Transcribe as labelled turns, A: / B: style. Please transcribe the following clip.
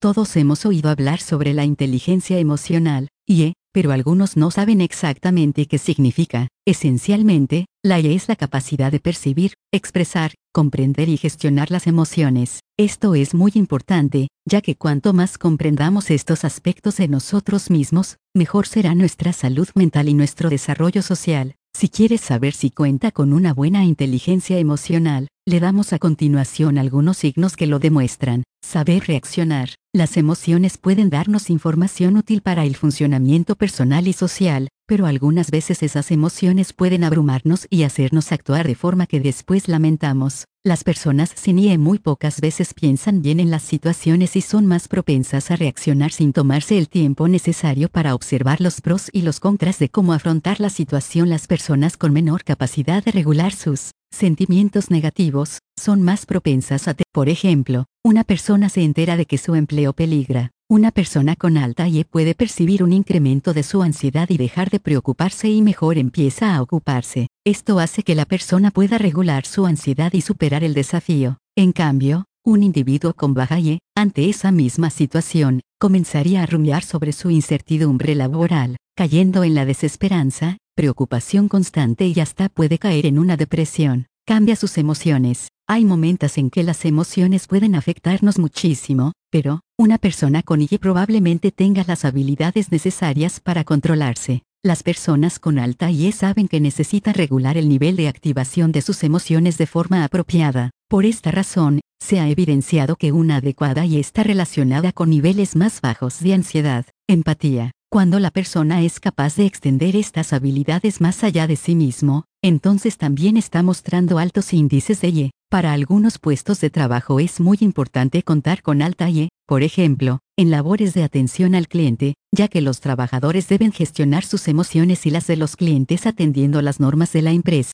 A: Todos hemos oído hablar sobre la inteligencia emocional, pero algunos no saben exactamente qué significa. Esencialmente, la IE es la capacidad de percibir, expresar, comprender y gestionar las emociones. Esto es muy importante, ya que cuanto más comprendamos estos aspectos de nosotros mismos, mejor será nuestra salud mental y nuestro desarrollo social. Si quieres saber si cuenta con una buena inteligencia emocional, le damos a continuación algunos signos que lo demuestran. Saber reaccionar. Las emociones pueden darnos información útil para el funcionamiento personal y social, pero algunas veces esas emociones pueden abrumarnos y hacernos actuar de forma que después lamentamos. Las personas sin IE muy pocas veces piensan bien en las situaciones y son más propensas a reaccionar sin tomarse el tiempo necesario para observar los pros y los contras de cómo afrontar la situación. Las personas con menor capacidad de regular sus sentimientos negativos son más propensas a por ejemplo, una persona se entera de que su empleo peligra. Una persona con alta IE puede percibir un incremento de su ansiedad y dejar de preocuparse y mejor empieza a ocuparse. Esto hace que la persona pueda regular su ansiedad y superar el desafío. En cambio, un individuo con baja IE, ante esa misma situación, comenzaría a rumiar sobre su incertidumbre laboral, cayendo en la desesperanza, preocupación constante y hasta puede caer en una depresión. Cambia sus emociones. Hay momentos en que las emociones pueden afectarnos muchísimo, pero una persona con IE probablemente tenga las habilidades necesarias para controlarse. Las personas con alta IE saben que necesitan regular el nivel de activación de sus emociones de forma apropiada. Por esta razón, se ha evidenciado que una adecuada IE está relacionada con niveles más bajos de ansiedad. Empatía. Cuando la persona es capaz de extender estas habilidades más allá de sí mismo, entonces también está mostrando altos índices de IE. Para algunos puestos de trabajo es muy importante contar con alta IE, por ejemplo, en labores de atención al cliente, ya que los trabajadores deben gestionar sus emociones y las de los clientes atendiendo las normas de la empresa.